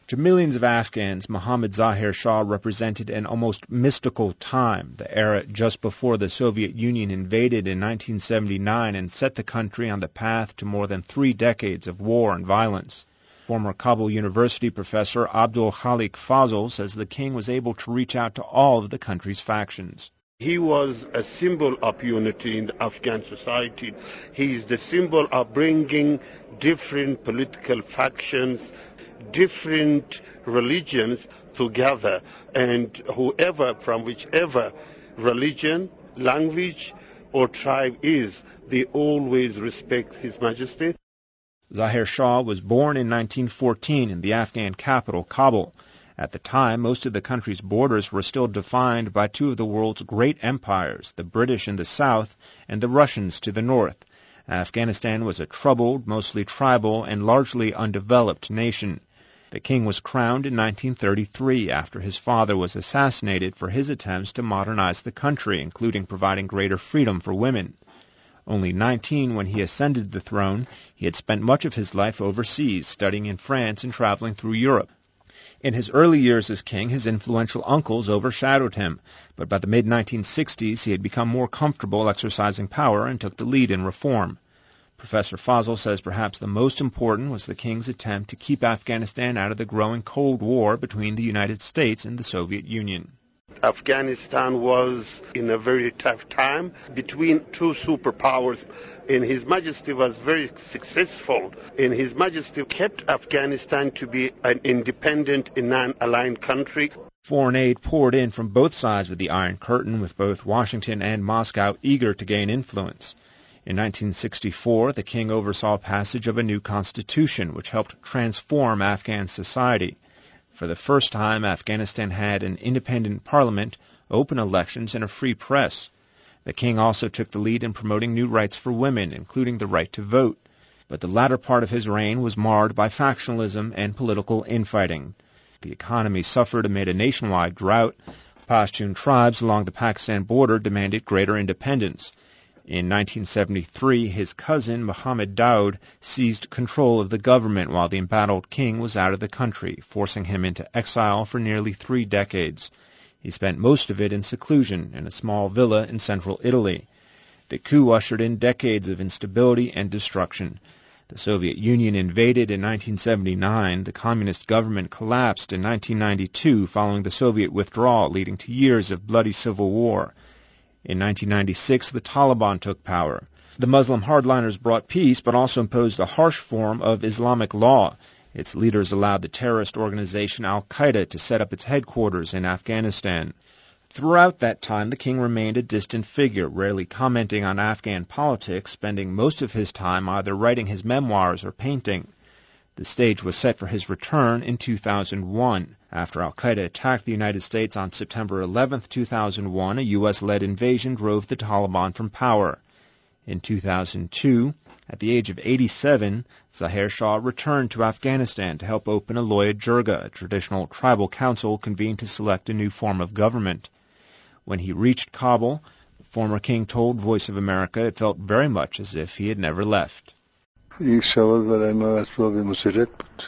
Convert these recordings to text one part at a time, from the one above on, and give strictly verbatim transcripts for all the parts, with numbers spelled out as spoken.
To millions of Afghans, Mohammad Zahir Shah represented an almost mystical time, the era just before the Soviet Union invaded in nineteen seventy-nine and set the country on the path to more than three decades of war and violence. Former Kabul University professor Abdul Khalik Fazl says the king was able to reach out to all of the country's factions. He was a symbol of unity in the Afghan society. He is the symbol of bringing different political factions, different religions together, and whoever from whichever religion, language, or tribe is, they always respect His Majesty. Zahir Shah was born in nineteen fourteen in the Afghan capital, Kabul. At the time, most of the country's borders were still defined by two of the world's great empires, the British in the south and the Russians to the north. Afghanistan was a troubled, mostly tribal, and largely undeveloped nation. The king was crowned in nineteen thirty-three after his father was assassinated for his attempts to modernize the country, including providing greater freedom for women. Only nineteen when he ascended the throne, he had spent much of his life overseas, studying in France and traveling through Europe. In his early years as king, his influential uncles overshadowed him, but by the mid nineteen sixties he had become more comfortable exercising power and took the lead in reform. Professor Fazl says perhaps the most important was the king's attempt to keep Afghanistan out of the growing Cold War between the United States and the Soviet Union. Afghanistan was in a very tough time between two superpowers, and His Majesty was very successful, and His Majesty kept Afghanistan to be an independent and non-aligned country. Foreign aid poured in from both sides of the Iron Curtain, with both Washington and Moscow eager to gain influence. In nineteen sixty-four, the king oversaw passage of a new constitution, which helped transform Afghan society. For the first time, Afghanistan had an independent parliament, open elections, and a free press. The king also took the lead in promoting new rights for women, including the right to vote. But the latter part of his reign was marred by factionalism and political infighting. The economy suffered amid a nationwide drought. Pashtun tribes along the Pakistan border demanded greater independence. In nineteen seventy-three, his cousin, Muhammad Daud, seized control of the government while the embattled king was out of the country, forcing him into exile for nearly three decades. He spent most of it in seclusion in a small villa in central Italy. The coup ushered in decades of instability and destruction. The Soviet Union invaded in nineteen seventy-nine. The communist government collapsed in nineteen ninety-two following the Soviet withdrawal, leading to years of bloody civil war. In nineteen ninety-six, the Taliban took power. The Muslim hardliners brought peace, but also imposed a harsh form of Islamic law. Its leaders allowed the terrorist organization Al-Qaeda to set up its headquarters in Afghanistan. Throughout that time, the king remained a distant figure, rarely commenting on Afghan politics, spending most of his time either writing his memoirs or painting. The stage was set for his return in two thousand one. After Al-Qaeda attacked the United States on September eleventh, two thousand one, a U S-led invasion drove the Taliban from power. In two thousand two, at the age of eighty-seven, Zahir Shah returned to Afghanistan to help open a Loya Jirga, a traditional tribal council convened to select a new form of government. When he reached Kabul, the former king told Voice of America it felt very much as if he had never left. एक सवाल बराए मैं असबाब मुसरत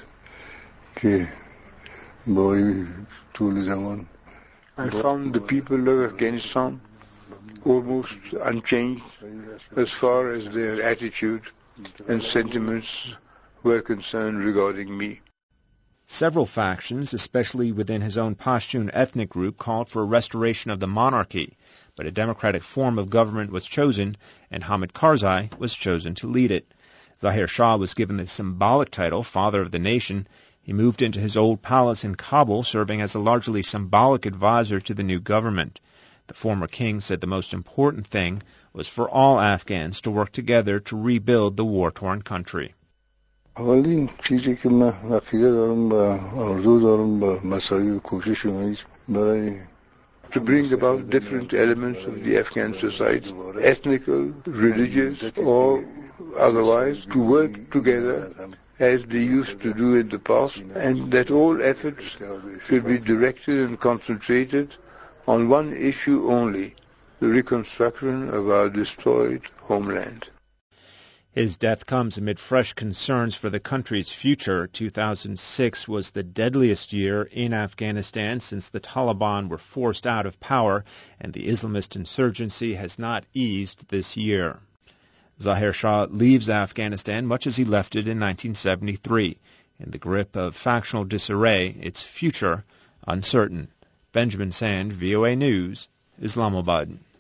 के बोई तूल ज़मान I found the people of Afghanistan almost unchanged as far as their attitude and sentiments were concerned regarding me. Several factions, especially within his own Pashtun ethnic group, called for a restoration of the monarchy, but a democratic form of government was chosen, and Hamid Karzai was chosen to lead it. Zahir Shah was given the symbolic title, Father of the Nation. He moved into his old palace in Kabul, serving as a largely symbolic advisor to the new government. The former king said the most important thing was for all Afghans to work together to rebuild the war-torn country. اولین چیزی که من عقیده دارم و آرزو دارم و مساعی و کوشش اوناییست برای to bring about different elements of the Afghan society, ethnical, religious, or otherwise, to work together as they used to do in the past, and that all efforts should be directed and concentrated on one issue only, the reconstruction of our destroyed homeland. His death comes amid fresh concerns for the country's future. two thousand six was the deadliest year in Afghanistan since the Taliban were forced out of power, and the Islamist insurgency has not eased this year. Zahir Shah leaves Afghanistan much as he left it in nineteen seventy-three, in the grip of factional disarray, its future uncertain. Benjamin Sand, V O A News, Islamabad.